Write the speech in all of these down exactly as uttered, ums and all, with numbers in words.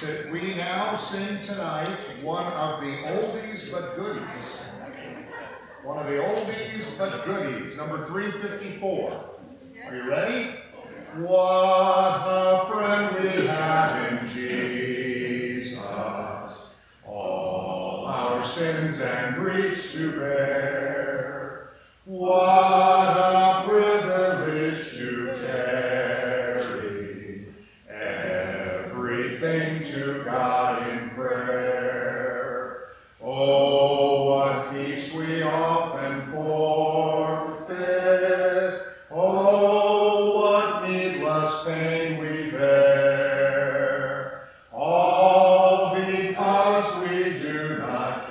that we now sing tonight one of the oldies but goodies. One of the oldies but goodies, number three fifty-four. Are you ready? What a friend we have in Jesus, all our sins and griefs to bear. What a privilege to carry everything to God in prayer. Oh, what peace we often forfeit. Oh, what needless pain we bear. All because we do not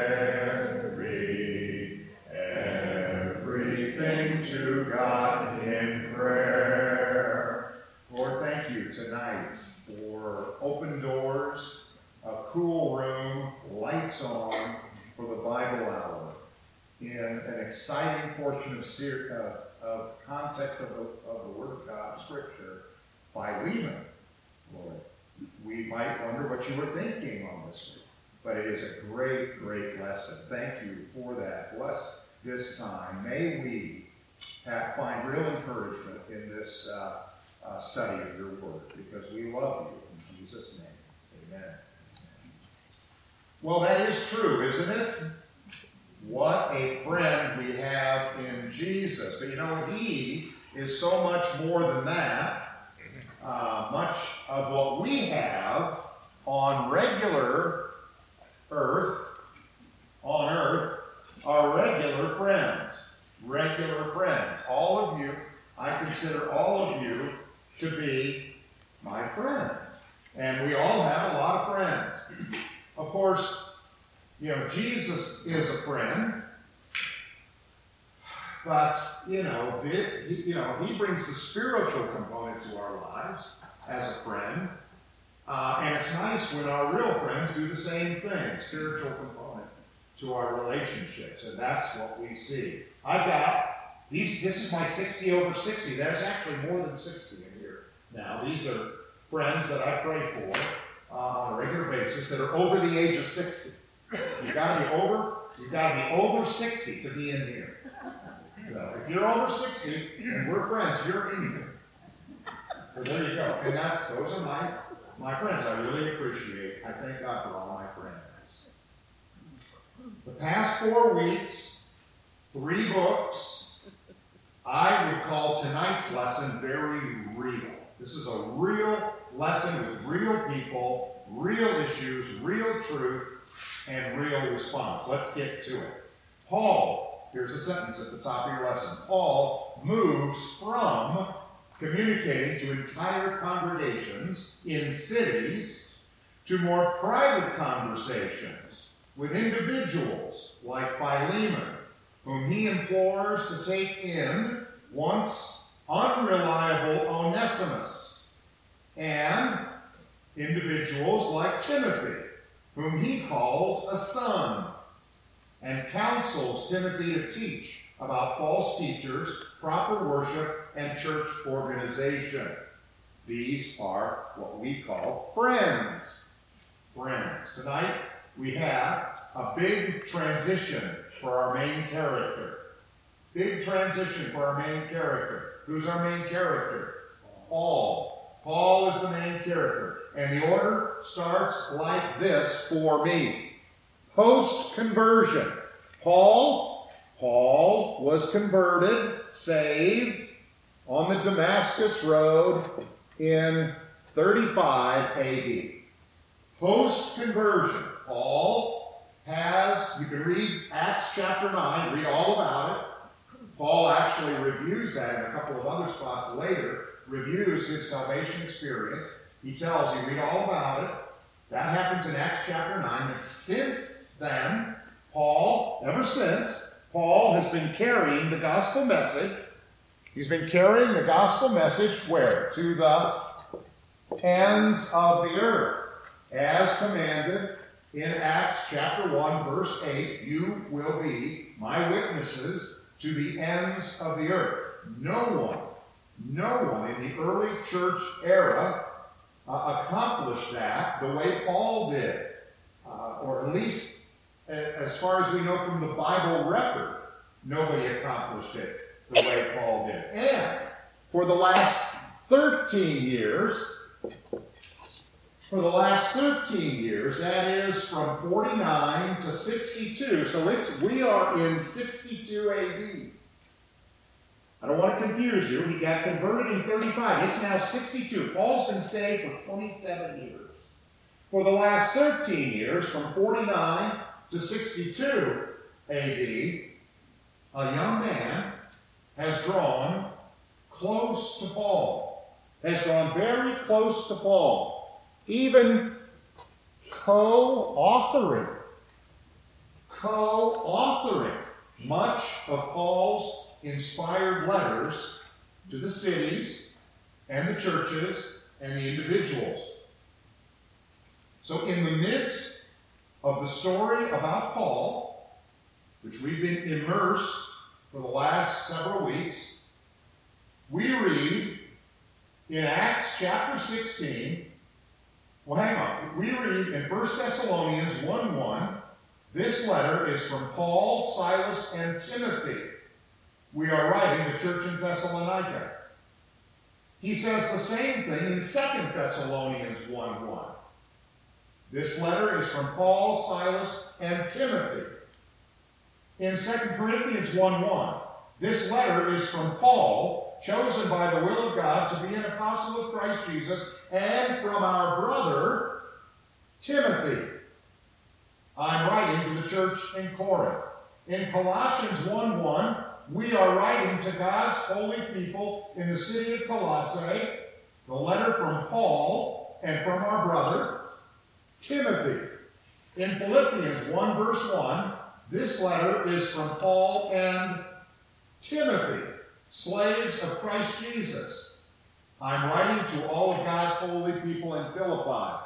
carry everything to God in prayer. Lord, thank you tonight for open doors, a cool room, lights on for the Bible hour in an exciting portion of, ser- uh, of context of the, of the Word of God, Scripture, Philemon. Lord, we might wonder what you were thinking on this week, but it is a great, great lesson. Thank you for that. Bless this time. May we have, find real encouragement in this uh, uh, study of your Word, because we love you. In Jesus' name, amen. Well, that is true, isn't it? What a friend we have in Jesus. But you know, he is so much more than that. Uh, much of what we have on regular earth, on earth, are regular friends. Regular friends. All of you, I consider all of you to be my friends. And we all have a lot of friends. Of course, you know, Jesus is a friend, but, you know, it, he, you know, he brings the spiritual component to our lives as a friend, uh, and it's nice when our real friends do the same thing, spiritual component to our relationships, and that's what we see. I've got, these. this is my sixty over sixty. There's actually more than sixty in here now. These are friends that I pray for uh, on a regular basis that are over the age of sixty. You've got to be over, you've got to be over sixty to be in here. So if you're over sixty and we're friends, you're in here. So there you go. And that's those are my my friends. I really appreciate. I thank God for all my friends. The past four weeks, three books. I would call tonight's lesson very real. This is a real lesson with real people, real issues, real truth, and real response. Let's get to it. Paul, here's a sentence at the top of your lesson. Paul moves from communicating to entire congregations in cities to more private conversations with individuals like Philemon, whom he implores to take in once unreliable Onesimus, and individuals like Timothy, whom he calls a son, and counsels Timothy to teach about false teachers, proper worship, and church organization. These are what we call friends. Friends. Tonight we have a big transition for our main character. Big transition for our main character. Who's our main character? Paul. Paul is the main character. And the order starts like this for me. Post-conversion. Paul, Paul was converted, saved on the Damascus Road in thirty-five A D. Post-conversion. Paul has, you can read Acts chapter nine, read all about it. Paul actually reviews that in a couple of other spots later, reviews his salvation experience. He tells you, read all about it. That happens in Acts chapter nine. And since then, Paul, ever since, Paul has been carrying the gospel message. He's been carrying the gospel message where? To the ends of the earth. As commanded in Acts chapter one, verse eight, you will be my witnesses to the ends of the earth. No one, no one in the early church era uh, accomplish that the way Paul did, uh, or at least as far as we know from the Bible record, nobody accomplished it the way Paul did. And for the last thirteen years, for the last thirteen years, that is from forty-nine to sixty-two, so it's, we are in sixty-two A D. I don't want to confuse you. He got converted in thirty-five. It's now sixty-two. Paul's been saved for twenty-seven years. For the last thirteen years, from forty-nine to sixty-two A D, a young man has drawn close to Paul, has drawn very close to Paul, even co-authoring, co-authoring much of Paul's inspired letters to the cities and the churches and the individuals. So in the midst of the story about Paul, which we've been immersed for the last several weeks, we read in Acts chapter sixteen, well, hang on, we read in First Thessalonians one one, this letter is from Paul, Silas, and Timothy. We are writing the church in Thessalonica. He says the same thing in Second Thessalonians one one. This letter is from Paul, Silas, and Timothy. In Second Corinthians one one, this letter is from Paul, chosen by the will of God to be an apostle of Christ Jesus, and from our brother, Timothy. I'm writing to the church in Corinth. In Colossians one one, we are writing to God's holy people in the city of Colossae, the letter from Paul and from our brother, Timothy. In Philippians one verse one, this letter is from Paul and Timothy, slaves of Christ Jesus. I'm writing to all of God's holy people in Philippi.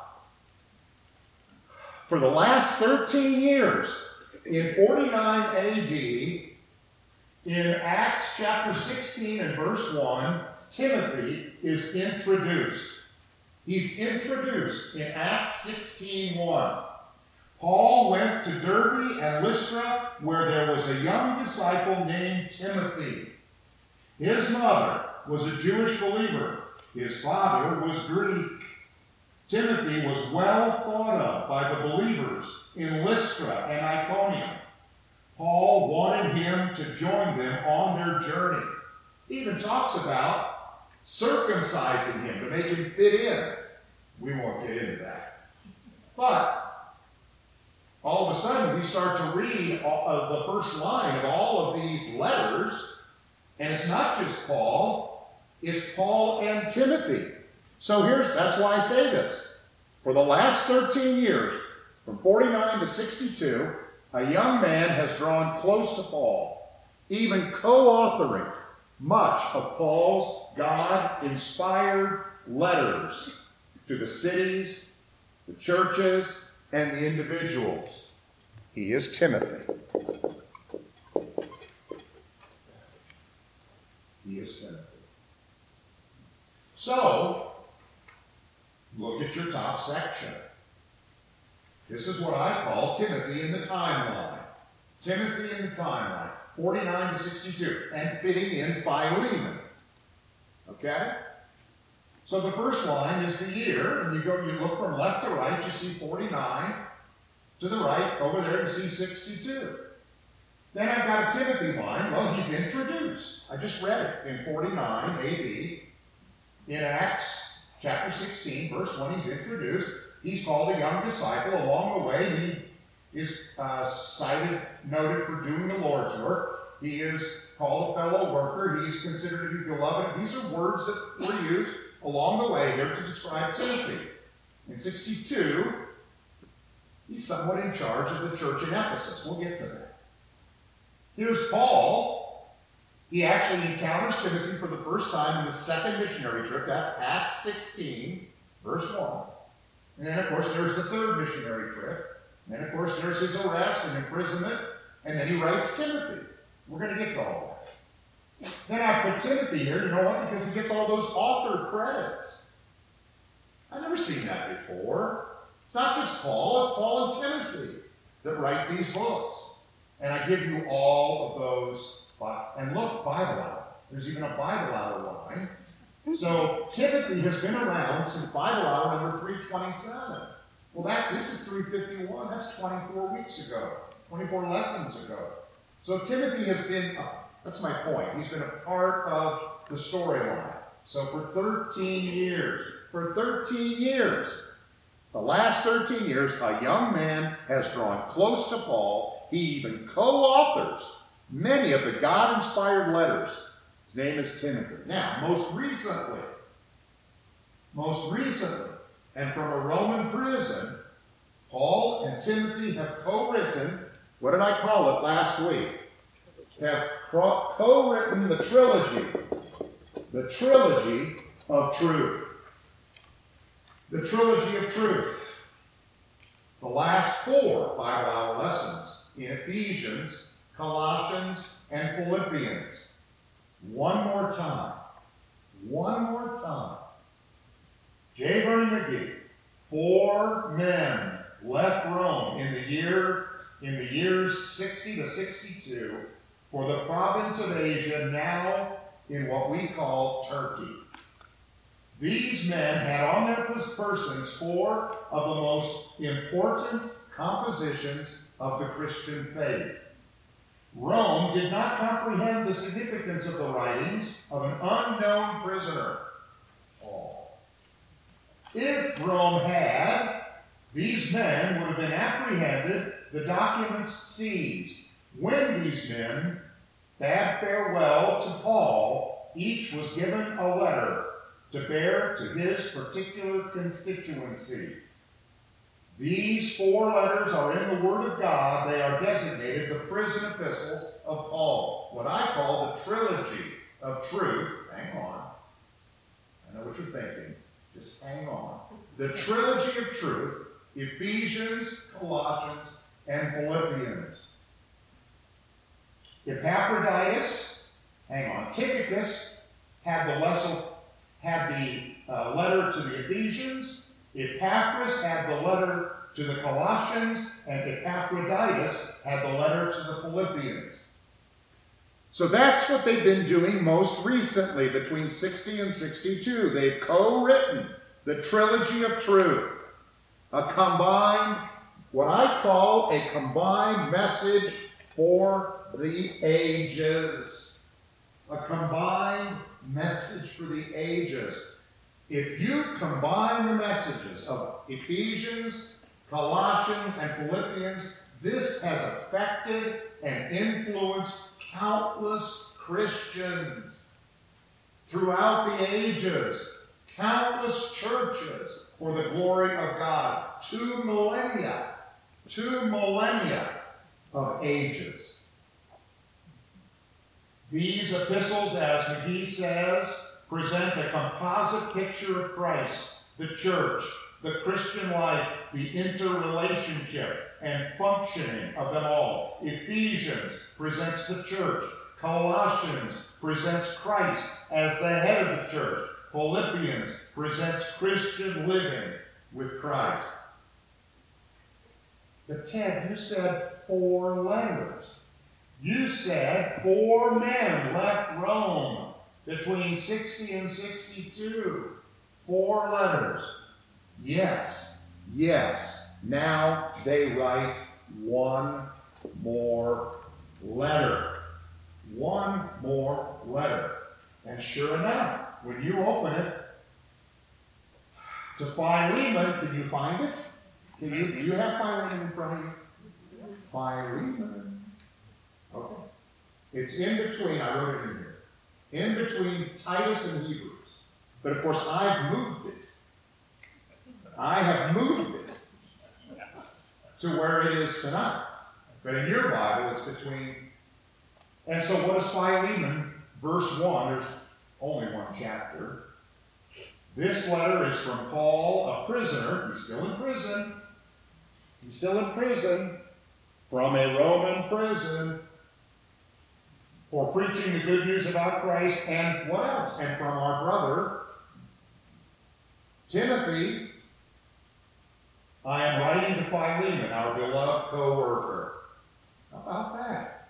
For the last thirteen years, in forty-nine A D, in Acts chapter sixteen and verse one, Timothy is introduced. He's introduced in Acts sixteen one. Paul went to Derbe and Lystra, where there was a young disciple named Timothy. His mother was a Jewish believer. His father was Greek. Timothy was well thought of by the believers in Lystra and Iconium. Paul wanted him to join them on their journey. He even talks about circumcising him to make him fit in. We won't get into that. But all of a sudden, we start to read all of the first line of all of these letters, and it's not just Paul, it's Paul and Timothy. So here's, that's why I say this. For the last thirteen years, from forty-nine to sixty-two, a young man has drawn close to Paul, even co-authoring much of Paul's God-inspired letters to the cities, the churches, and the individuals. He is Timothy. He is Timothy. So, look at your top section. This is what I call Timothy in the timeline. Timothy in the timeline, forty-nine to sixty-two, and fitting in Philemon. Okay? So the first line is the year, and you go, you look from left to right, you see forty-nine. To the right, over there, you see sixty-two. Then I've got a Timothy line. Well, he's introduced. I just read it in forty-nine A D. In Acts chapter sixteen, verse one, he's introduced. He's called a young disciple. Along the way, he is uh, cited, noted for doing the Lord's work. He is called a fellow worker. He's considered to be beloved. These are words that were used along the way here to describe Timothy. In sixty-two, he's somewhat in charge of the church in Ephesus. We'll get to that. Here's Paul. He actually encounters Timothy for the first time in the second missionary trip. That's Acts sixteen, verse one. And then, of course, there's the third missionary trip. And then, of course, there's his arrest and imprisonment. And then he writes Timothy. We're going to get to all that. Then I put Timothy here, you know what? Because he gets all those author credits. I've never seen that before. It's not just Paul, it's Paul and Timothy that write these books. And I give you all of those. And look, Bible hour. There's even a Bible hour line. So Timothy has been around since Bible hour number three twenty-seven. Well, that this is three fifty-one. That's twenty-four weeks ago, twenty-four lessons ago. So Timothy has been, uh, that's my point, he's been a part of the storyline. So for thirteen years, for thirteen years, the last thirteen years, a young man has drawn close to Paul. He even co-authors many of the God-inspired letters. His name is Timothy. Now, most recently, most recently, and from a Roman prison, Paul and Timothy have co-written, what did I call it last week? Have co-written the trilogy, the trilogy of truth. The trilogy of truth. The last four Bible hour lessons in Ephesians, Colossians, and Philippians. One more time. One more time. J. Vernon McGee. Four men left Rome in the year in the years sixty to sixty-two for the province of Asia, now in what we call Turkey. These men had on their persons four of the most important compositions of the Christian faith. Rome did not comprehend the significance of the writings of an unknown prisoner, Paul. If Rome had, these men would have been apprehended, the documents seized. When these men bade farewell to Paul, each was given a letter to bear to his particular constituency. These four letters are in the Word of God. They are designated the prison epistles of Paul, what I call the trilogy of truth. Hang on. I know what you're thinking. Just hang on. The trilogy of truth, Ephesians, Colossians, and Philippians. Epaphroditus, hang on, Tychicus had the lesson, had the uh, letter to the Ephesians. Epaphras had the letter to the Colossians, and Epaphroditus had the letter to the Philippians. So that's what they've been doing most recently, between sixty and sixty-two. They've co-written the trilogy of truth, a combined, what I call a combined message for the ages. A combined message for the ages. If you combine the messages of Ephesians, Colossians, and Philippians, this has affected and influenced countless Christians throughout the ages, countless churches for the glory of God. Two millennia, two millennia of ages. These epistles, as McGee says, present a composite picture of Christ, the church, the Christian life, the interrelationship and functioning of them all. Ephesians presents the church. Colossians presents Christ as the head of the church. Philippians presents Christian living with Christ. But Ted, you said four letters. You said four men left Rome between sixty and sixty-two. Four letters. Yes, yes. Now they write one more letter. One more letter. And sure enough, when you open it to Philemon, did you find it? Can you, do you have Philemon in front of you? Philemon. Okay. It's in between, I wrote it in here, in between Titus and Hebrews. But of course, I've moved it. I have moved it to where it is tonight. But in your Bible, it's between. And so what is Philemon? Verse one, there's only one chapter. This letter is from Paul, a prisoner. He's still in prison. He's still in prison from a Roman prison for preaching the good news about Christ. And what else? And from our brother Timothy, I am writing to Philemon, our beloved co-worker. How about that?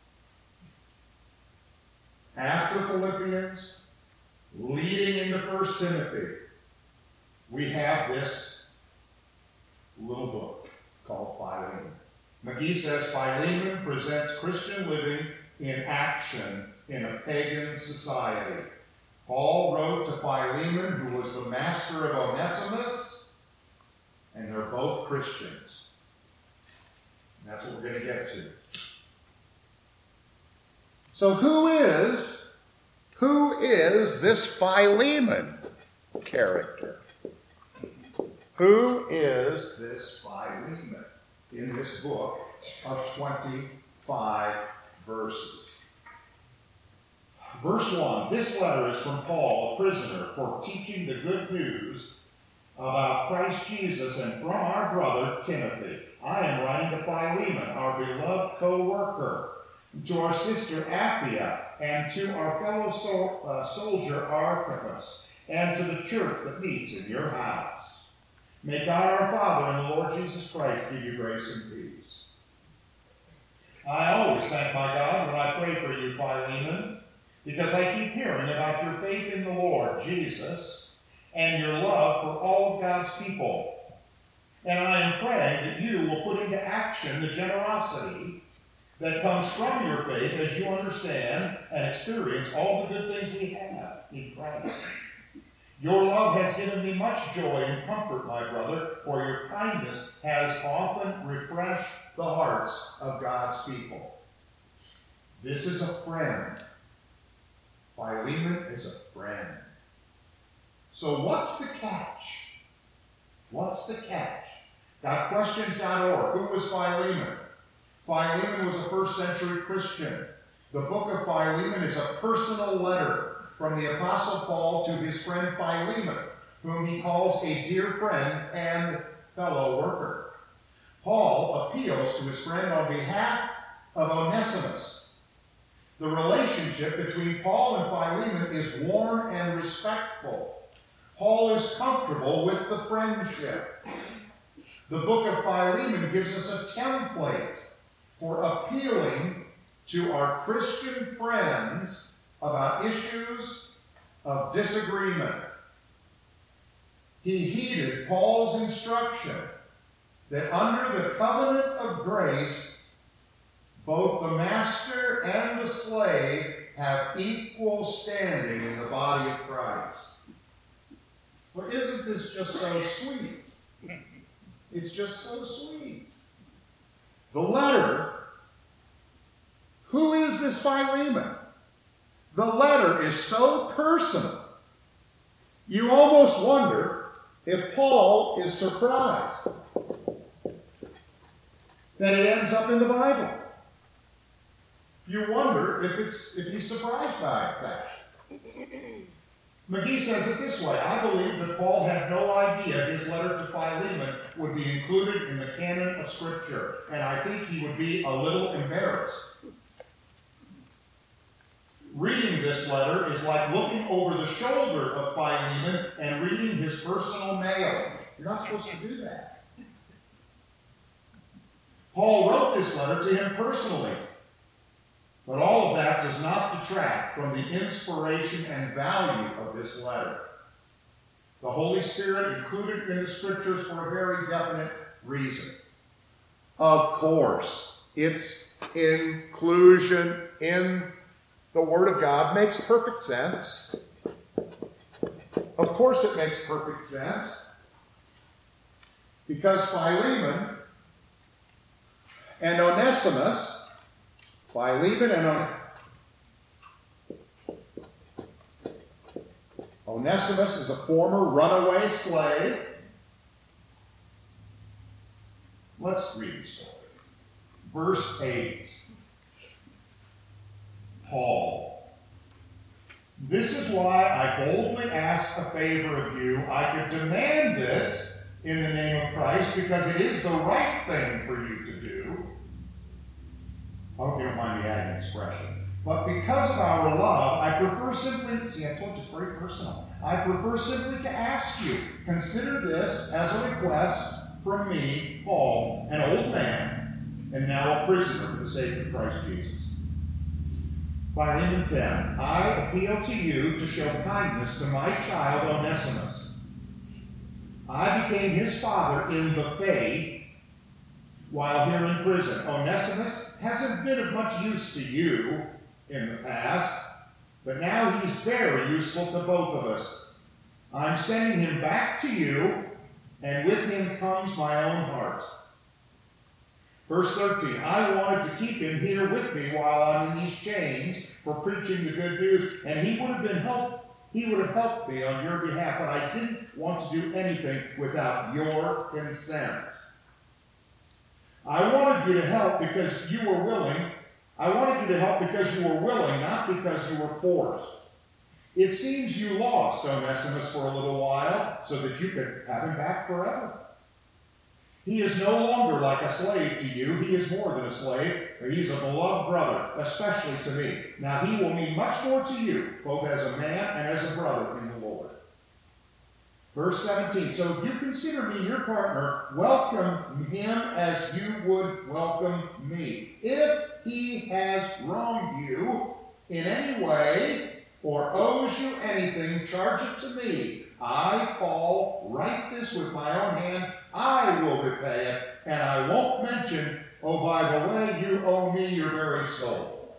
After Philippians, leading into First Timothy, we have this little book called Philemon. McGee says Philemon presents Christian living in action in a pagan society. Paul wrote to Philemon, who was the master of Onesimus, and they're both Christians. And that's what we're going to get to. So who is, who is this Philemon character? Who is this Philemon in this book of twenty-five verses? Verse one, this letter is from Paul, a prisoner, for teaching the good news about Christ Jesus, and from our brother Timothy. I am writing to Philemon, our beloved co-worker, to our sister Apphia, and to our fellow so, uh, soldier Archippus, and to the church that meets in your house. May God our Father and the Lord Jesus Christ give you grace and peace. I always thank my God when I pray for you, Philemon, because I keep hearing about your faith in the Lord Jesus and your love for all of God's people. And I am praying that you will put into action the generosity that comes from your faith as you understand and experience all the good things we have in Christ. Your love has given me much joy and comfort, my brother, for your kindness has often refreshed the hearts of God's people. This is a friend. Philemon is a friend. So what's the catch? What's the catch? got questions dot org. Who was Philemon? Philemon was a first century Christian. The book of Philemon is a personal letter from the Apostle Paul to his friend Philemon, whom he calls a dear friend and fellow worker. Paul appeals to his friend on behalf of Onesimus. The relationship between Paul and Philemon is warm and respectful. Paul is comfortable with the friendship. The book of Philemon gives us a template for appealing to our Christian friends about issues of disagreement. He heeded Paul's instruction that under the covenant of grace, both the master and the slave have equal standing in the body of Christ. Well, isn't this just so sweet? It's just so sweet. The letter, who is this Philemon? The letter is so personal, you almost wonder if Paul is surprised that it ends up in the Bible. You wonder if it's if he's surprised by that. McGee says it this way: I believe that Paul had no idea his letter to Philemon would be included in the canon of Scripture, and I think he would be a little embarrassed. Reading this letter is like looking over the shoulder of Philemon and reading his personal mail. You're not supposed to do that. Paul wrote this letter to him personally. But all of that does not detract from the inspiration and value of this letter. The Holy Spirit included it in the Scriptures for a very definite reason. Of course, its inclusion in the Word of God makes perfect sense. Of course it makes perfect sense. Because Philemon and Onesimus Philemon and On- Onesimus is a former runaway slave. Let's read the story. Verse eight. Paul. This is why I boldly ask a favor of you. I could demand it in the name of Christ because it is the right thing for you to do. I hope you don't mind me adding an expression. But because of our love, I prefer simply, see, I told you it's very personal. I prefer simply to ask you, consider this as a request from me, Paul, an old man, and now a prisoner for the sake of Christ Jesus. Philemon ten, I appeal to you to show kindness to my child Onesimus. I became his father in the faith while here in prison. Onesimus hasn't been of much use to you in the past, but now he's very useful to both of us. I'm sending him back to you, and with him comes my own heart. Verse thirteen, I wanted to keep him here with me while I'm in these chains for preaching the good news, and he would have been helped, he would have helped me on your behalf, but I didn't want to do anything without your consent. I wanted you to help because you were willing. I wanted you to help because you were willing, not because you were forced. It seems you lost Onesimus for a little while so that you could have him back forever. He is no longer like a slave to you. He is more than a slave. He's a beloved brother, especially to me. Now he will mean much more to you, both as a man and as a brother in the Lord. Verse seventeen, so if you consider me your partner, welcome him as you would welcome me. If he has wronged you in any way or owes you anything, charge it to me. I, Paul, write this with my own hand. I will repay it, and I won't mention, oh, by the way, you owe me your very soul.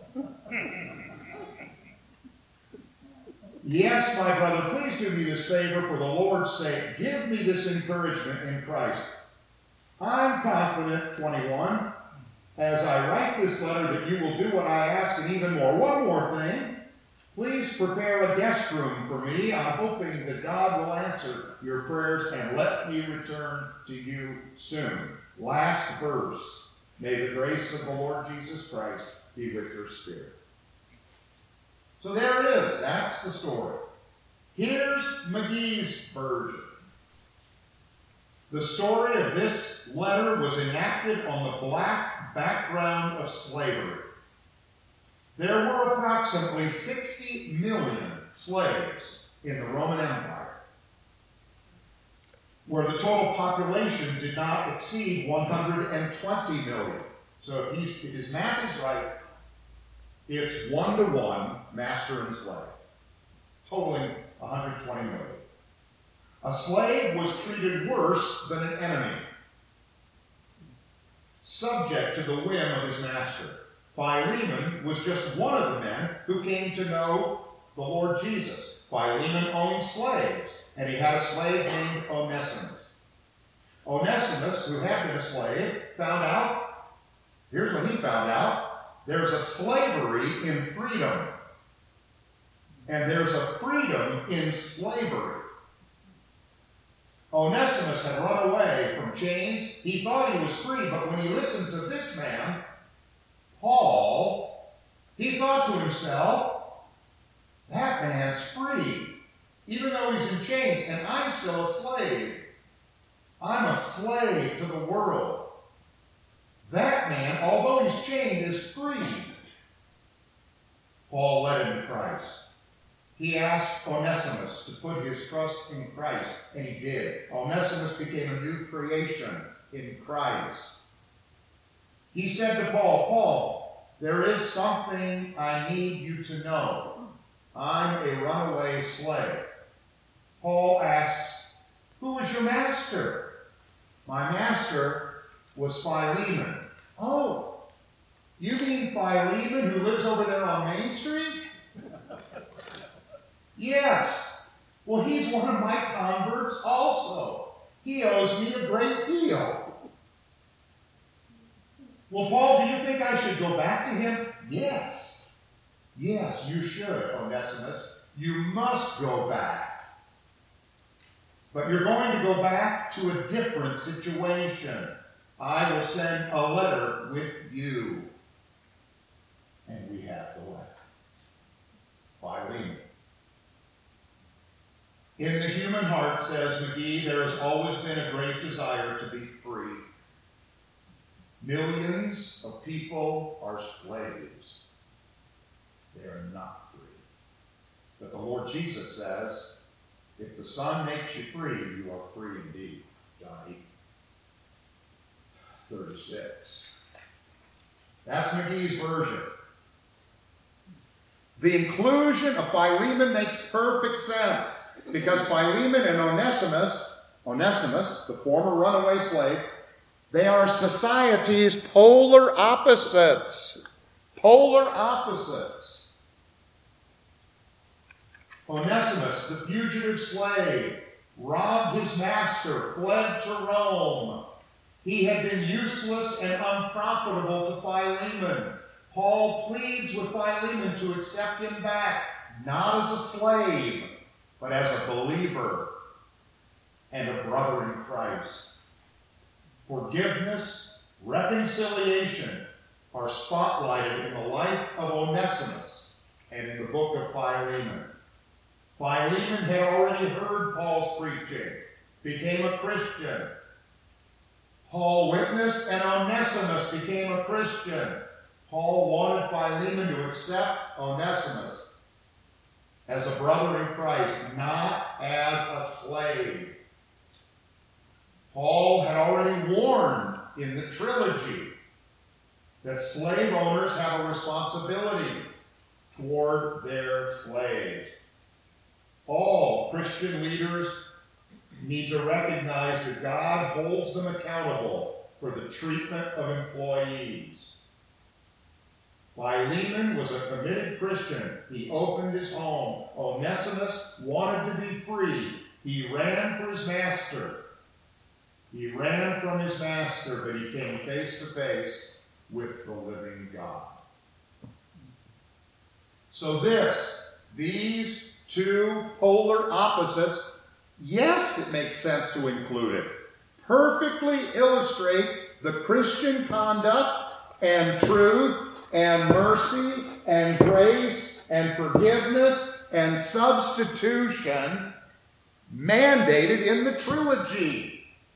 Yes, my brother, please do me this favor for the Lord's sake. Give me this encouragement in Christ. I'm confident, twenty-one, as I write this letter that you will do what I ask and even more. One more thing. Please prepare a guest room for me. I'm hoping that God will answer your prayers and let me return to you soon. Last verse. May the grace of the Lord Jesus Christ be with your spirit. So there it is. That's the story. Here's McGee's version. The story of this letter was enacted on the black background of slavery. There were approximately sixty million slaves in the Roman Empire, where the total population did not exceed one hundred twenty million. So if, he's, if his math is right, it's one to one, master and slave, totaling one hundred twenty million. A slave was treated worse than an enemy, subject to the whim of his master. Philemon was just one of the men who came to know the Lord Jesus. Philemon owned slaves, and he had a slave named Onesimus. Onesimus, who had been a slave, found out, here's what he found out, there's a slavery in freedom, and there's a freedom in slavery. Onesimus had run away from chains. He thought he was free, but when he listened to this man, Paul, he thought to himself, that man's free, even though he's in chains, and I'm still a slave. I'm a slave to the world. That man, although he's chained, is free. Paul led him to Christ. He asked Onesimus to put his trust in Christ, and he did. Onesimus became a new creation in Christ. He said to Paul, Paul, there is something I need you to know. I'm a runaway slave. Paul asks, who is your master? My master was Philemon. Oh, you mean Philemon who lives over there on Main Street? Yes. Well, he's one of my converts also. He owes me a great deal. Well, Paul, do you think I should go back to him? Yes. Yes, you should, Onesimus. You must go back. But you're going to go back to a different situation. I will send a letter with you. And we have the letter. Philemon. In the human heart, says McGee, there has always been a great desire to be free. Millions of people are slaves. they are not free. But the Lord Jesus says, if the Son makes you free, you are free indeed. John eight thirty-six. That's McGee's version. The inclusion of Philemon makes perfect sense because Philemon and Onesimus, Onesimus, the former runaway slave, they are society's polar opposites. Polar opposites. Onesimus, the fugitive slave, robbed his master, fled to Rome. He had been useless and unprofitable to Philemon. Paul pleads with Philemon to accept him back, not as a slave, but as a believer and a brother in Christ. Forgiveness, reconciliation are spotlighted in the life of Onesimus and in the book of Philemon. Philemon had already heard Paul's preaching, became a Christian. Paul witnessed, and Onesimus became a Christian. Paul wanted Philemon to accept Onesimus as a brother in Christ, not as a slave. Paul had already warned in the trilogy that slave owners have a responsibility toward their slaves. All Christian leaders need to recognize that God holds them accountable for the treatment of employees. Philemon was a committed Christian. He opened his home. Onesimus wanted to be free. He ran for his master. He ran from his master, but he came face to face with the living God. So this, these two polar opposites, yes, it makes sense to include it, perfectly illustrate the Christian conduct and truth and mercy and grace and forgiveness and substitution mandated in the trilogy.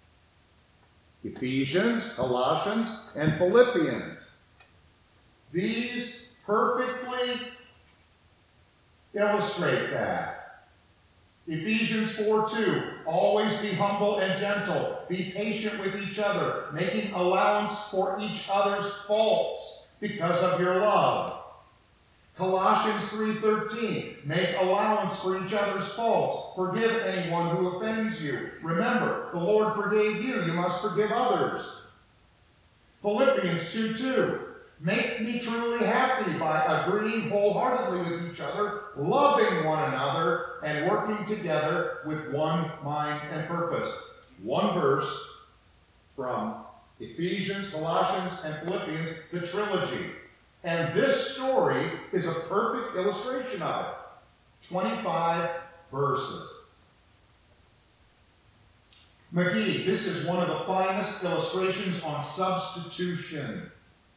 Ephesians, Colossians, and Philippians. These perfectly illustrate that. Ephesians four two, always be humble and gentle, be patient with each other, making allowance for each other's faults because of your love. Colossians three thirteen, make allowance for each other's faults, forgive anyone who offends you. Remember, the Lord forgave you, you must forgive others. Philippians two two, make me truly happy by agreeing wholeheartedly with each other, loving one another, and working together with one mind and purpose. One verse from Ephesians, Colossians, and Philippians, the trilogy. And this story is a perfect illustration of it. twenty-five verses. McGee, this is one of the finest illustrations on substitution.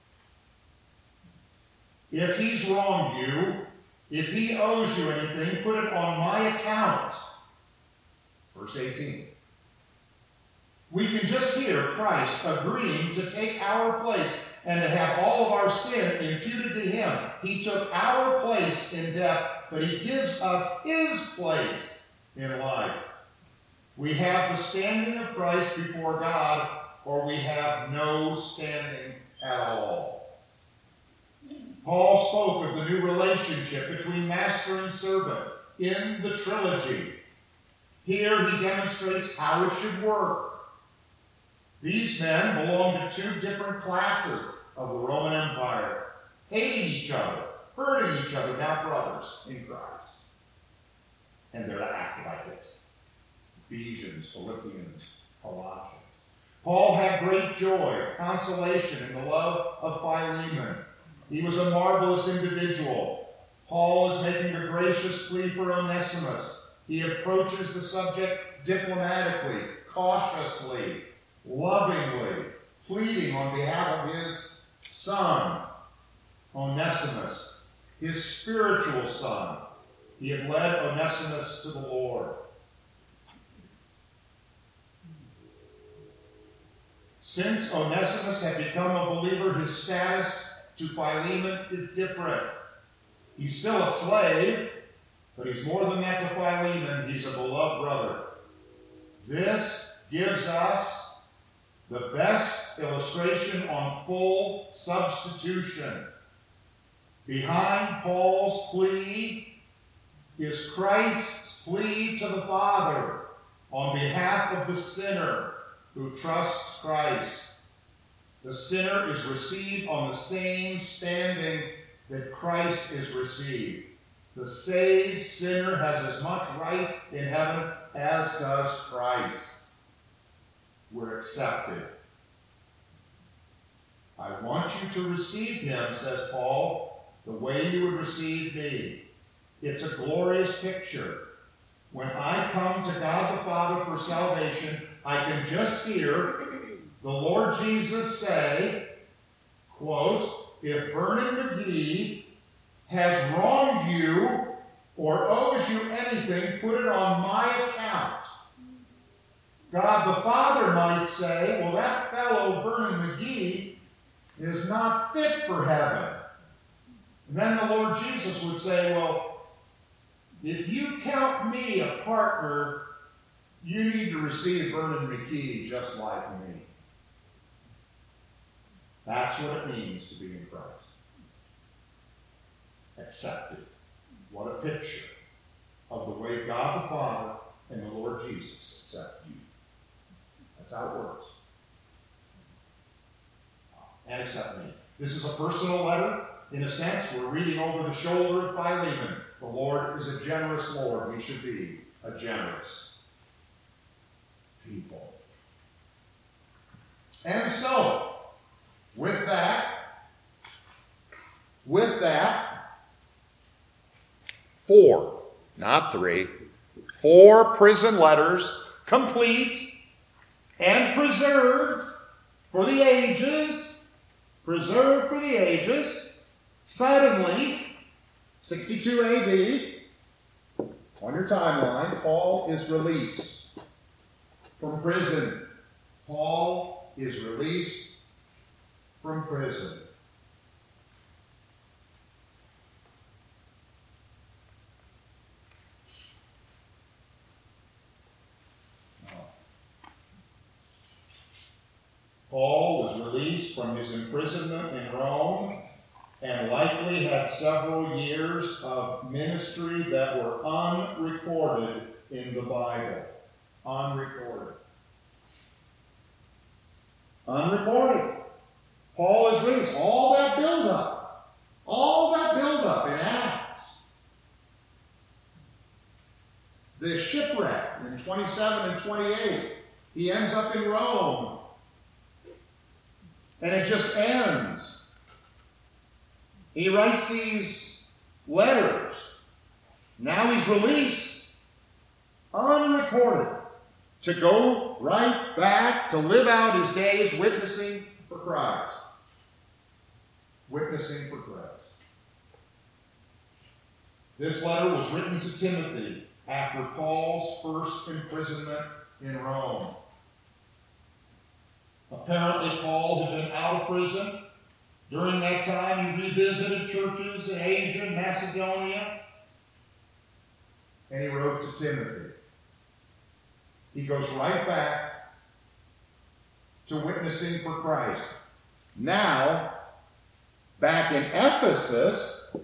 If he's wronged you, if he owes you anything, put it on my account. Verse eighteen. We can just hear Christ agreeing to take our place and to have all of our sin imputed to him. He took our place in death, but he gives us his place in life. We have the standing of Christ before God, or we have no standing at all. Paul spoke of the new relationship between master and servant in the trilogy. Here he demonstrates how it should work. These men belonged to two different classes of the Roman Empire, hating each other, hurting each other, now brothers in Christ. And they're to act like it. Ephesians, Philippians, Colossians. Paul had great joy, consolation in the love of Philemon. He was a marvelous individual. Paul is making a gracious plea for Onesimus. He approaches the subject diplomatically, cautiously, lovingly, pleading on behalf of his son, Onesimus, his spiritual son. He had led Onesimus to the Lord. Since Onesimus had become a believer, his status to Philemon is different. He's still a slave, but he's more than that to Philemon. He's a beloved brother. This gives us the best illustration on full substitution. Behind Paul's plea is Christ's plea to the Father on behalf of the sinner who trusts Christ. The sinner is received on the same standing that Christ is received. The saved sinner has as much right in heaven as does Christ. We're accepted. I want you to receive him, says Paul, the way you would receive me. It's a glorious picture. When I come to God the Father for salvation, I can just hear the Lord Jesus say, quote, if Vernon McGee has wronged you or owes you anything, put it on my account. God the Father might say, well, that fellow Vernon McGee is not fit for heaven. And then the Lord Jesus would say, well, if you count me a partner, you need to receive Vernon McGee just like me. That's what it means to be in Christ. Accepted. What a picture of the way God the Father and the Lord Jesus accept you. That's how it works. And accept me. This is a personal letter. In a sense, we're reading over the shoulder of Philemon. The Lord is a generous Lord. We should be a generous people. And so, with that, with that, four, not three, four prison letters, complete and preserved for the ages, preserved for the ages. Suddenly, sixty-two A D, on your timeline, Paul is released from prison. Paul is released from prison. Paul was released from his imprisonment in Rome and likely had several years of ministry that were unrecorded in the Bible. Unrecorded. Unrecorded. Paul is released. All that buildup. All that buildup in Acts. The shipwreck in twenty-seven and twenty-eight. He ends up in Rome. And it just ends. He writes these letters. Now he's released, unrecorded, to go right back to live out his days witnessing for Christ. Witnessing for Christ. This letter was written to Timothy after Paul's first imprisonment in Rome. Apparently, Paul had been out of prison. During that time, he revisited churches in Asia and Macedonia. And he wrote to Timothy. He goes right back to witnessing for Christ. Now, back in Ephesus,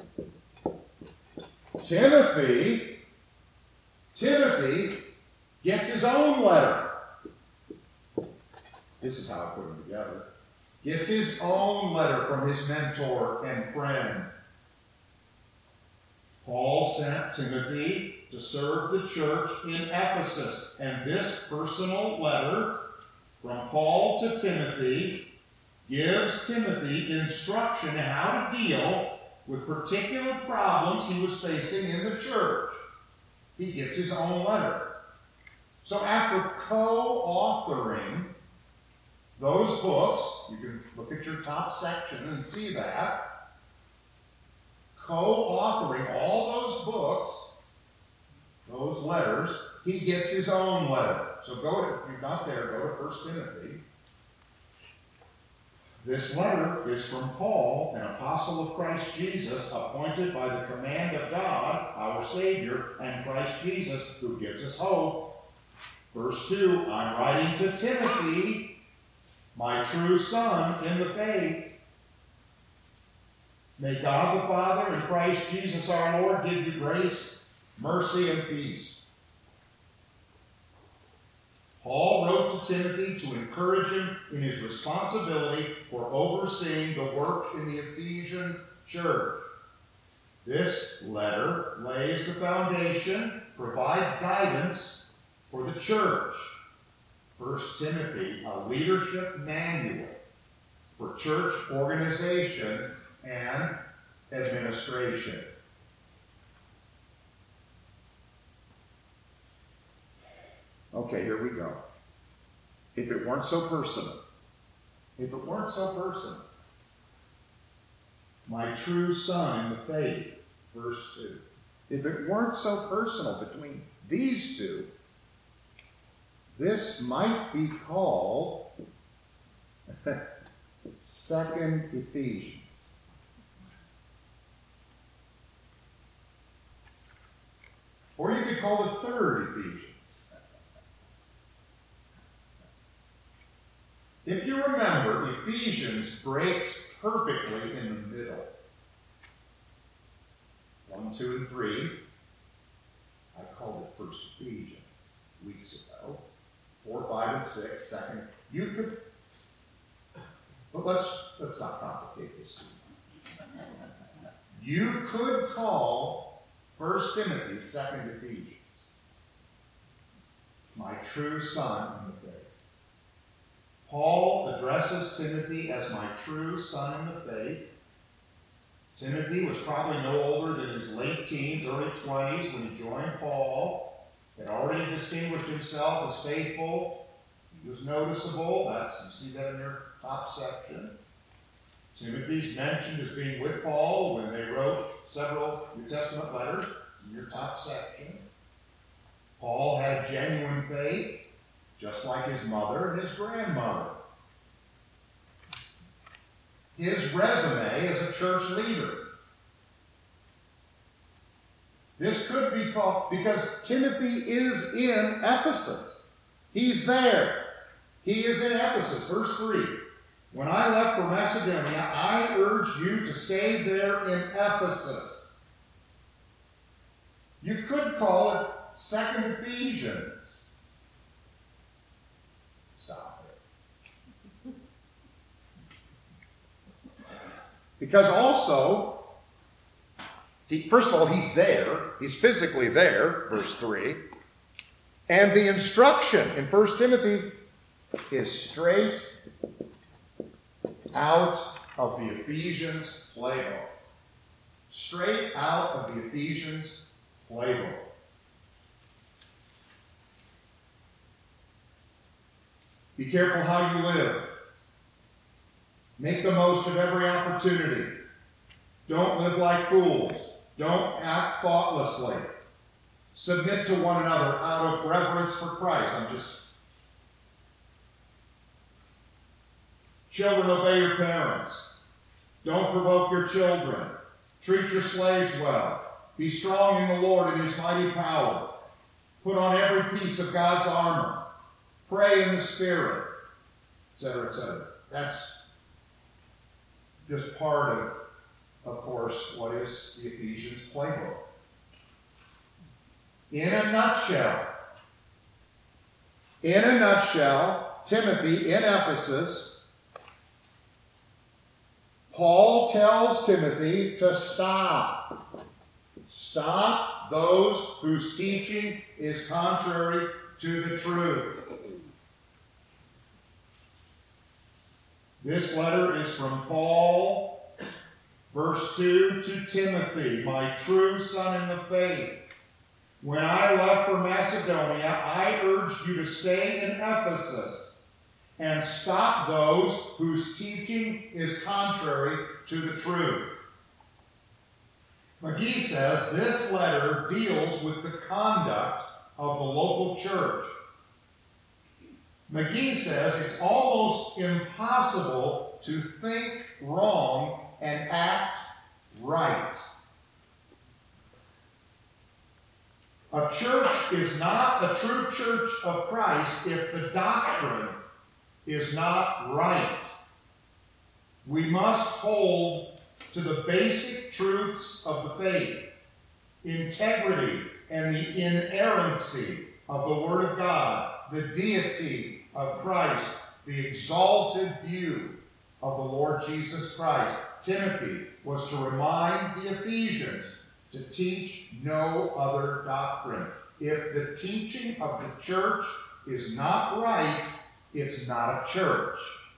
Timothy, Timothy gets his own letter. This is how I put them together. Gets his own letter from his mentor and friend. Paul sent Timothy to serve the church in Ephesus. And this personal letter from Paul to Timothy gives Timothy instruction on how to deal with particular problems he was facing in the church. He gets his own letter. So after co-authoring those books, you can look at your top section and see that, co-authoring all those books, those letters, he gets his own letter. So go to, if you're not there, go to First Timothy. This letter is from Paul, an apostle of Christ Jesus, appointed by the command of God, our Savior, and Christ Jesus, who gives us hope. Verse two, I'm writing to Timothy, my true son in the faith. May God the Father and Christ Jesus our Lord give you grace, mercy, and peace. Paul wrote to Timothy to encourage him in his responsibility for overseeing the work in the Ephesian church. This letter lays the foundation, provides guidance for the church. First Timothy, a leadership manual for church organization and administration. Okay, here we go. If it weren't so personal, if it weren't so personal, my true son in the faith, verse two. If it weren't so personal between these two, this might be called Second Ephesians. Or you could call it Third Ephesians. If you remember, Ephesians breaks perfectly in the middle. One, two, and three. I called it First Ephesians weeks ago. Four, five, and six, second. You could, but let's let's not complicate this too much. You could call First Timothy Second Ephesians. My true son in the faith. Paul addresses Timothy as my true son in the faith. Timothy was probably no older than his late teens, early twenties when he joined Paul. He had already distinguished himself as faithful. He was noticeable. That's, you see that in your top section. Timothy's mentioned as being with Paul when they wrote several New Testament letters in your top section. Paul had genuine faith, just like his mother and his grandmother. His resume as a church leader. This could be called, because Timothy is in Ephesus. He's there. He is in Ephesus. Verse three. When I left for Macedonia, I urged you to stay there in Ephesus. You could call it Second Ephesians. Stop it. Because also, he, first of all, he's there. He's physically there, verse three. And the instruction in First Timothy is straight out of the Ephesians playbook. Straight out of the Ephesians playbook. Be careful how you live. Make the most of every opportunity. Don't live like fools. Don't act thoughtlessly. Submit to one another out of reverence for Christ. I'm just... Children, obey your parents. Don't provoke your children. Treat your slaves well. Be strong in the Lord and his mighty power. Put on every piece of God's armor. Pray in the Spirit, et cetera, et cetera. That's just part of, of course, what is the Ephesians playbook. In a nutshell, in a nutshell, Timothy in Ephesus, Paul tells Timothy to stop. Stop those whose teaching is contrary to the truth. This letter is from Paul, verse two, to Timothy, my true son in the faith. When I left for Macedonia, I urged you to stay in Ephesus and stop those whose teaching is contrary to the truth. McGee says this letter deals with the conduct of the local church. McGee says it's almost impossible to think wrong and act right. A church is not a true church of Christ if the doctrine is not right. We must hold to the basic truths of the faith, integrity and the inerrancy of the Word of God, the deity of Christ, the exalted view of the Lord Jesus Christ. Timothy was to remind the Ephesians to teach no other doctrine. If the teaching of the church is not right, it's not a church.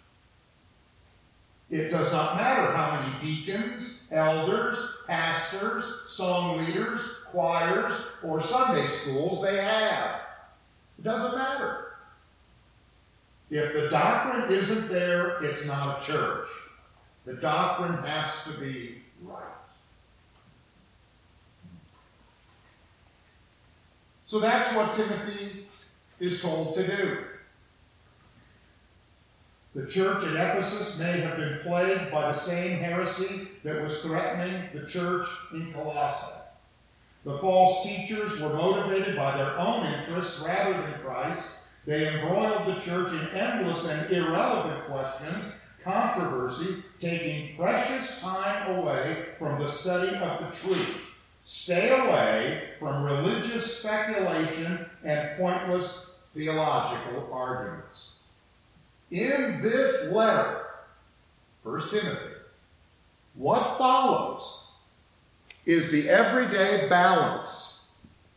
It does not matter how many deacons, elders, pastors, song leaders, choirs, or Sunday schools they have. It doesn't matter. If the doctrine isn't there, it's not a church. The doctrine has to be right. So that's what Timothy is told to do. The church at Ephesus may have been plagued by the same heresy that was threatening the church in Colossae. The false teachers were motivated by their own interests rather than Christ. They embroiled the church in endless and irrelevant questions, controversy, taking precious time away from the study of the truth. Stay away from religious speculation and pointless theological arguments. In this letter, First Timothy, what follows is the everyday balance,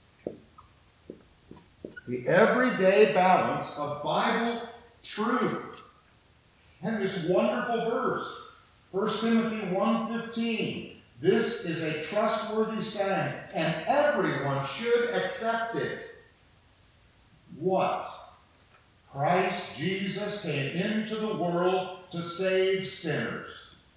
the everyday balance of Bible truth. And this wonderful verse, First Timothy one fifteen, this is a trustworthy saying, and everyone should accept it. What? Christ Jesus came into the world to save sinners.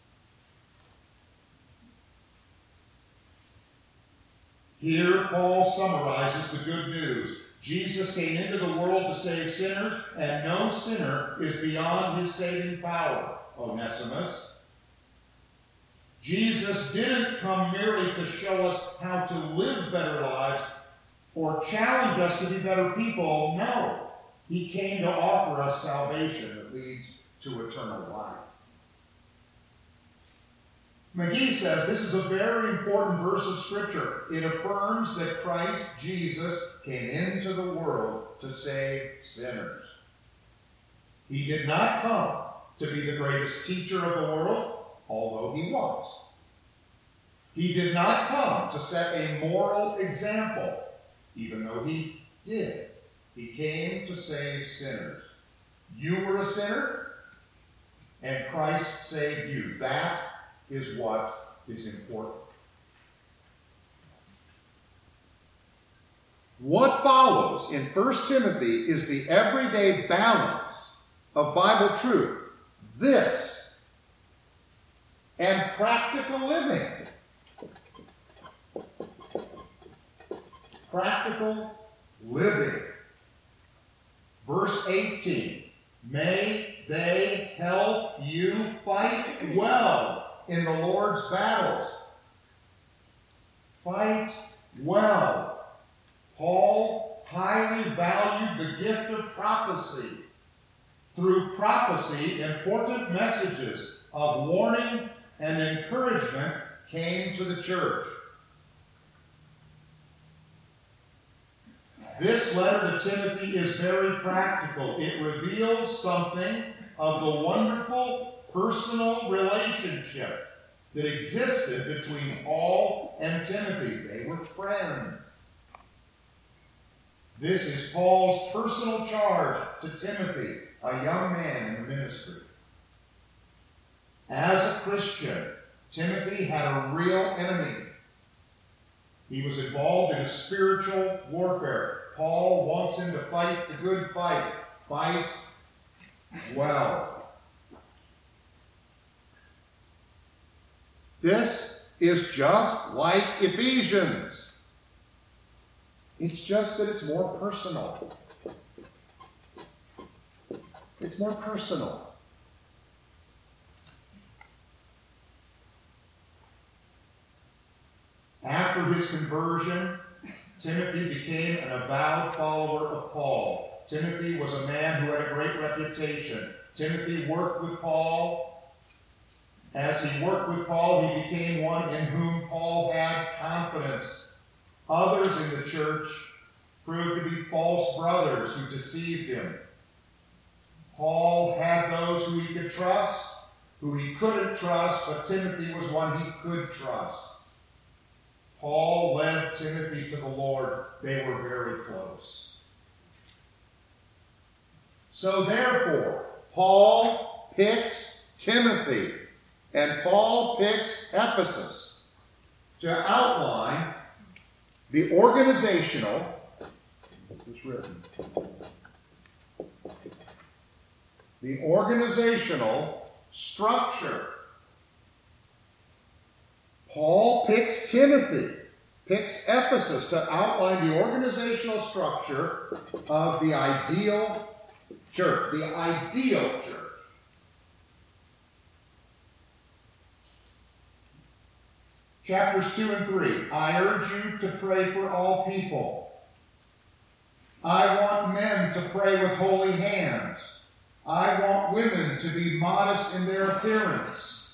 Here, Paul summarizes the good news. Jesus came into the world to save sinners, and no sinner is beyond his saving power, Onesimus. Jesus didn't come merely to show us how to live better lives or challenge us to be better people. No. He came to offer us salvation that leads to eternal life. McGee says this is a very important verse of Scripture. It affirms that Christ Jesus came into the world to save sinners. He did not come to be the greatest teacher of the world, although he was. He did not come to set a moral example, even though he did. He came to save sinners. You were a sinner, and Christ saved you. That is what is important. What follows in First Timothy is the everyday balance of Bible truth. This and practical living. Practical living. Verse eighteen, may they help you fight well in the Lord's battles. Fight well. Paul highly valued the gift of prophecy. Through prophecy, important messages of warning and encouragement came to the church. This letter to Timothy is very practical. It reveals something of the wonderful personal relationship that existed between Paul and Timothy. They were friends. This is Paul's personal charge to Timothy, a young man in the ministry. As a Christian, Timothy had a real enemy. He was involved in a spiritual warfare. Paul wants him to fight the good fight. Fight well. This is just like Ephesians. It's just that it's more personal. It's more personal. After his conversion, Timothy became an avowed follower of Paul. Timothy was a man who had a great reputation. Timothy worked with Paul. As he worked with Paul, he became one in whom Paul had confidence. Others in the church proved to be false brothers who deceived him. Paul had those who he could trust, who he couldn't trust, but Timothy was one he could trust. Paul led Timothy to the Lord. They were very close. So therefore, Paul picks Timothy, and Paul picks Ephesus to outline the organizational, what was written, the organizational structure. Paul picks Timothy, picks Ephesus to outline the organizational structure of the ideal church, the ideal church. Chapters two and three. I urge you to pray for all people. I want men to pray with holy hands. I want women to be modest in their appearance.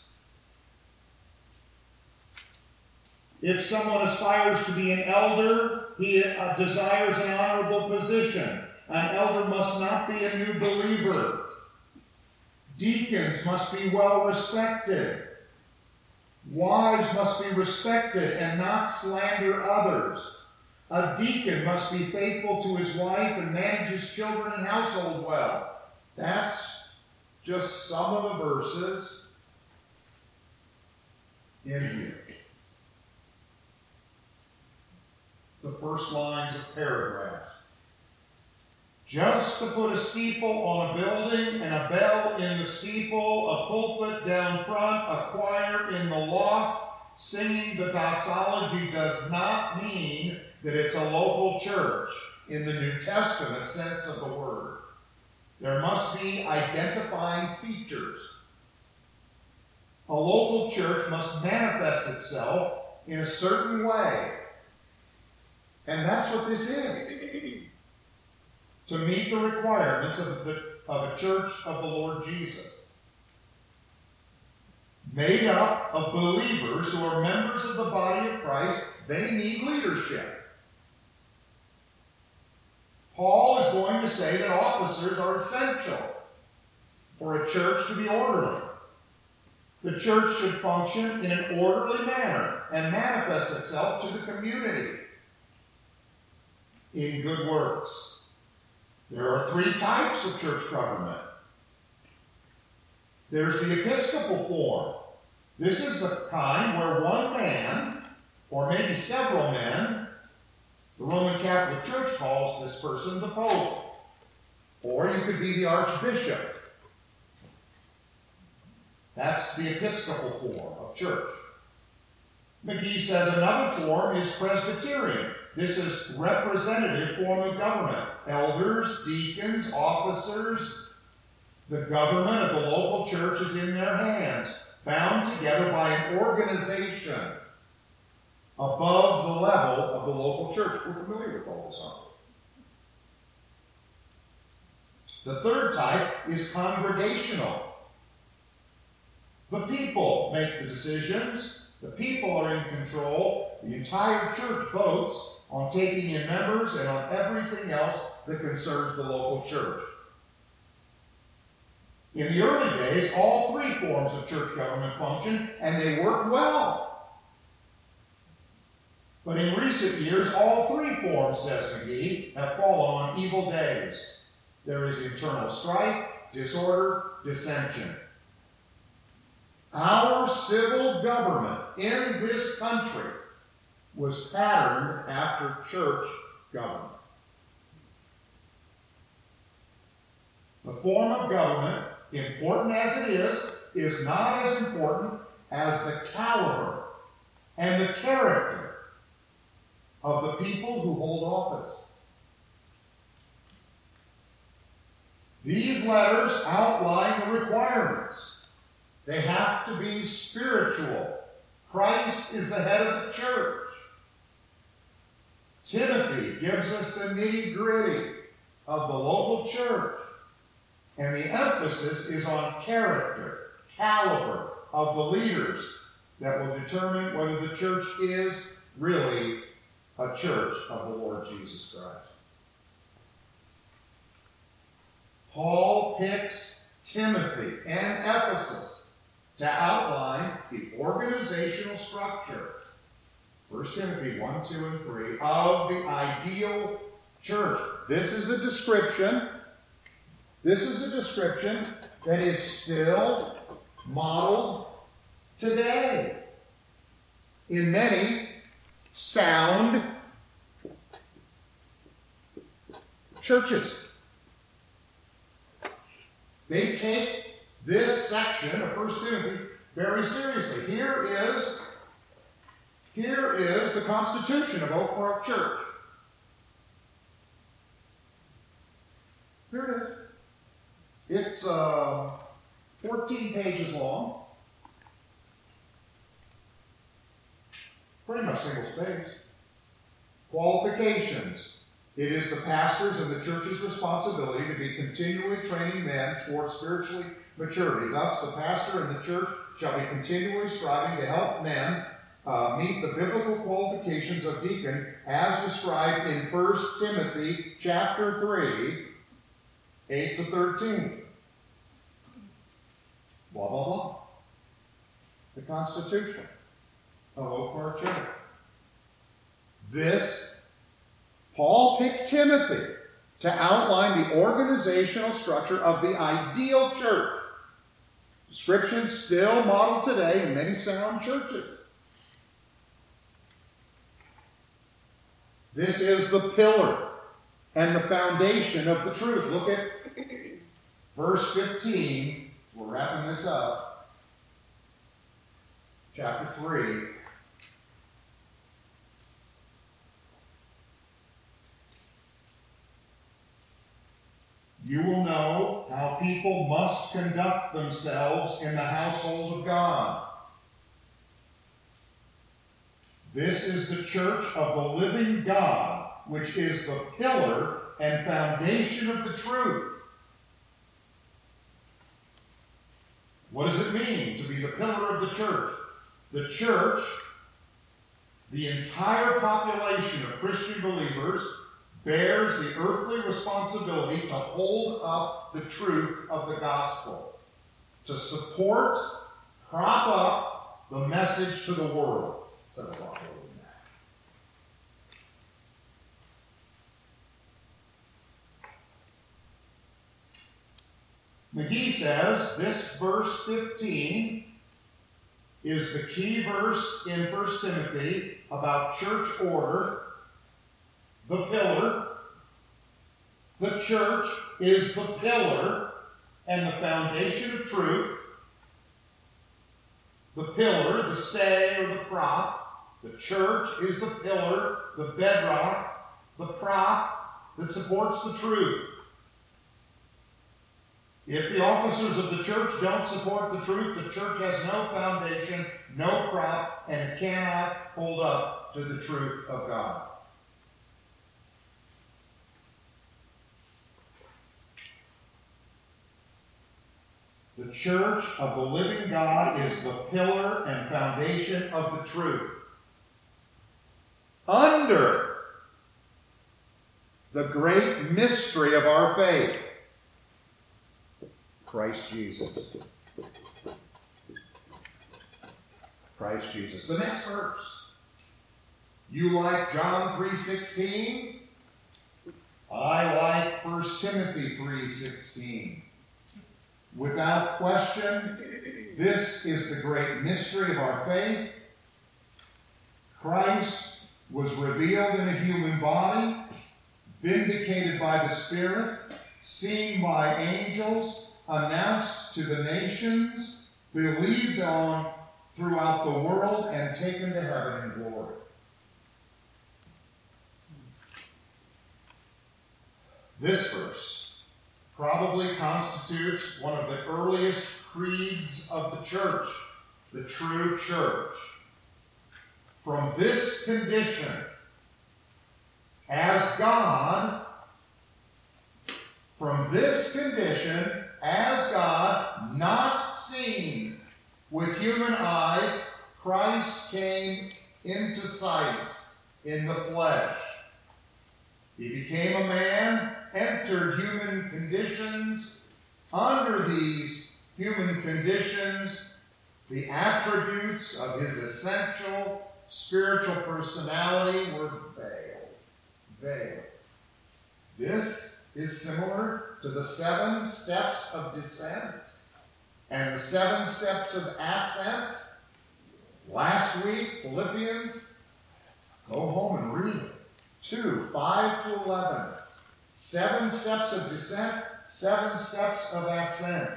If someone aspires to be an elder, he uh, desires an honorable position. An elder must not be a new believer. Deacons must be well respected. Wives must be respected and not slander others. A deacon must be faithful to his wife and manage his children and household well. That's just some of the verses in here. The first lines of paragraphs. Just to put a steeple on a building and a bell in the steeple, a pulpit down front, a choir in the loft, singing the doxology does not mean that it's a local church in the New Testament sense of the word. There must be identifying features. A local church must manifest itself in a certain way. And that's what this is. To meet the requirements of, the, of a church of the Lord Jesus. Made up of believers who are members of the body of Christ, they need leadership. Paul is going to say that officers are essential for a church to be orderly. The church should function in an orderly manner and manifest itself to the community in good works. There are three types of church government. There's the episcopal form. This is the kind where one man, or maybe several men, the Roman Catholic Church calls this person the Pope. Or you could be the Archbishop. That's the episcopal form of church. McGee says another form is Presbyterian. This is representative form of government. Elders, deacons, officers. The government of the local church is in their hands, bound together by an organization above the level of the local church. We're familiar with all this, aren't we? The third type is congregational. The people make the decisions. The people are in control. The entire church votes on taking in members and on everything else that concerns the local church. In the early days, all three forms of church government functioned, and they worked well. But in recent years, all three forms, says McGee, have fallen on evil days. There is internal strife, disorder, dissension. Our civil government in this country was patterned after church government. The form of government, important as it is, is not as important as the caliber and the character of the people who hold office. These letters outline the requirements. They have to be spiritual. Christ is the head of the church. Timothy gives us the nitty-gritty of the local church. And the emphasis is on character, caliber of the leaders that will determine whether the church is really a church of the Lord Jesus Christ. Paul picks Timothy and Ephesus to outline the organizational structure, First Timothy one, two, and three, of the ideal church. This is a description, this is a description that is still modeled today in many sound churches. They take this section of First Timothy very seriously. Here is, here is the constitution of Oak Park Church. Here it is. It's uh, fourteen pages long. Pretty much single space. Qualifications. It is the pastor's and the church's responsibility to be continually training men toward spiritually maturity. Thus, the pastor and the church shall be continually striving to help men uh, meet the biblical qualifications of deacon as described in First Timothy chapter three, eight to thirteen. Blah, blah, blah. The Constitution of Oak Park Church. This, Paul picks Timothy to outline the organizational structure of the ideal church. Description still modeled today in many sound churches. This is the pillar and the foundation of the truth. Look at verse fifteen. We're wrapping this up. Chapter three. You will know how people must conduct themselves in the household of God. This is the church of the living God, which is the pillar and foundation of the truth. What does it mean to be the pillar of the church? The church, the entire population of Christian believers, bears the earthly responsibility to hold up the truth of the gospel, to support, prop up the message to the world. It says a lot more than that. McGee says this verse fifteen is the key verse in First Timothy about church order. The pillar. The church is the pillar and the foundation of truth. The pillar, the stay or the prop. The church is the pillar, the bedrock, the prop that supports the truth. If the officers of the church don't support the truth, the church has no foundation, no prop, and it cannot hold up to the truth of God. The church of the living God is the pillar and foundation of the truth. Under the great mystery of our faith, Christ Jesus. Christ Jesus. The next verse. You like John three sixteen? I like First Timothy three sixteen. Without question, this is the great mystery of our faith. Christ was revealed in a human body, vindicated by the Spirit, seen by angels, announced to the nations, believed on throughout the world, and taken to heaven in glory. This verse, probably constitutes one of the earliest creeds of the church, the true church. From this condition, as God, from this condition, as God, not seen with human eyes, Christ came into sight in the flesh. He became a man, entered human conditions. Under these human conditions, the attributes of his essential spiritual personality were veiled. Veiled. This is similar to the seven steps of descent and the seven steps of ascent. Last week, Philippians, go home and read it. two, five to eleven. Seven steps of descent, seven steps of ascent.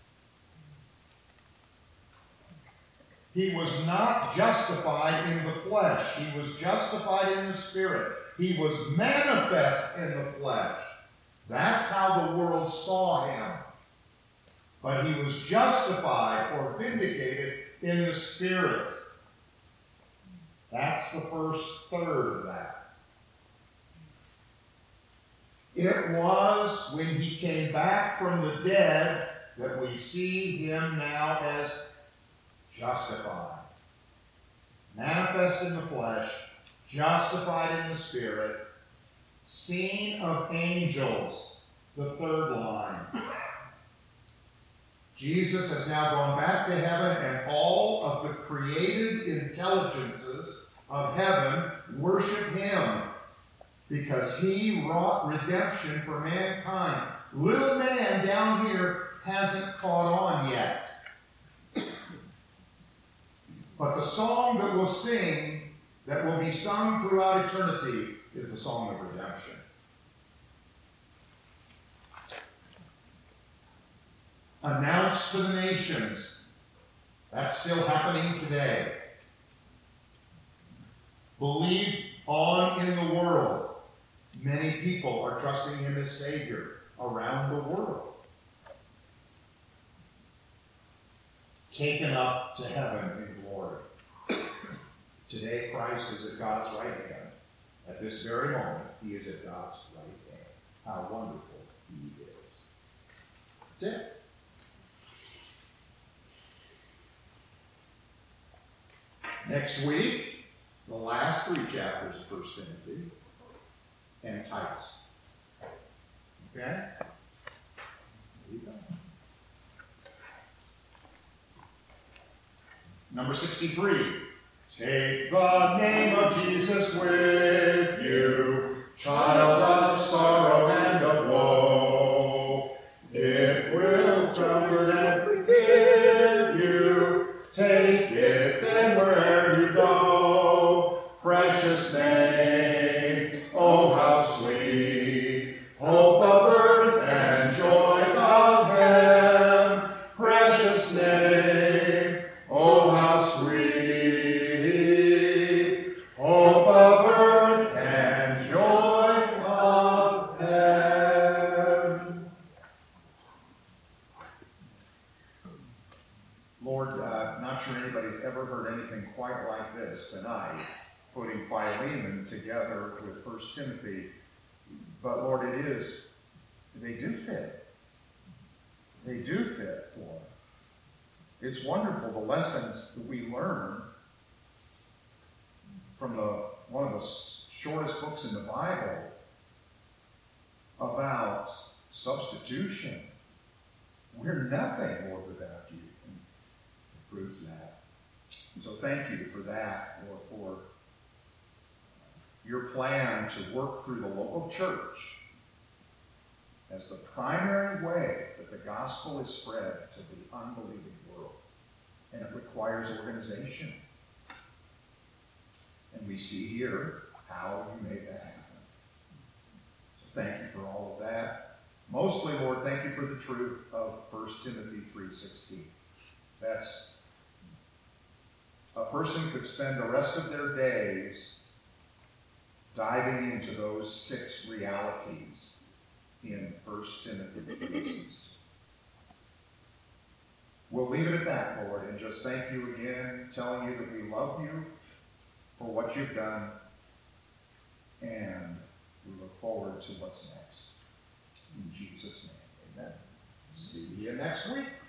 He was not justified in the flesh. He was justified in the Spirit. He was manifest in the flesh. That's how the world saw him. But he was justified or vindicated in the Spirit. That's the first third of that. It was when he came back from the dead that we see him now as justified. Manifest in the flesh, justified in the Spirit, seen of angels, the third line. Jesus has now gone back to heaven, and all of the created intelligences of heaven worship him because he wrought redemption for mankind. Little man down here hasn't caught on yet. But the song that we'll sing, that will be sung throughout eternity, is the song of redemption. Announced to the nations. That's still happening today. Believed on in the world. Many people are trusting him as Savior around the world. Taken up to heaven in glory. Today Christ is at God's right hand. At this very moment, he is at God's right hand. How wonderful he is. That's it. Next week, the last three chapters of First Timothy and Titus. Okay? There you go. Number sixty-three. Take the name of Jesus with you, child of sorrow and of woe. It will comfort and forgive you. Take it then wherever you go. Precious name, oh how sweet, hope of earth and joy of heaven. Precious name, oh how sweet, hope of earth and joy of heaven. Lord, uh, not sure anybody's ever heard anything quite like this tonight, putting Philemon together with First Timothy. But Lord, it is, they do fit. They do fit, Lord. It's wonderful, the lessons that we learn from the one of the shortest books in the Bible about substitution. We're nothing, Lord, without you. And it proves that. And so thank you for that, Lord, for your plan to work through the local church as the primary way that the gospel is spread to the unbelieving world. And it requires organization. And we see here how you made that happen. So thank you for all of that. Mostly, Lord, thank you for the truth of First Timothy three sixteen. That's a person could spend the rest of their days diving into those six realities in First Timothy for this. We'll leave it at that, Lord, and just thank you again, telling you that we love you for what you've done, and we look forward to what's next. In Jesus' name, amen. See you next week.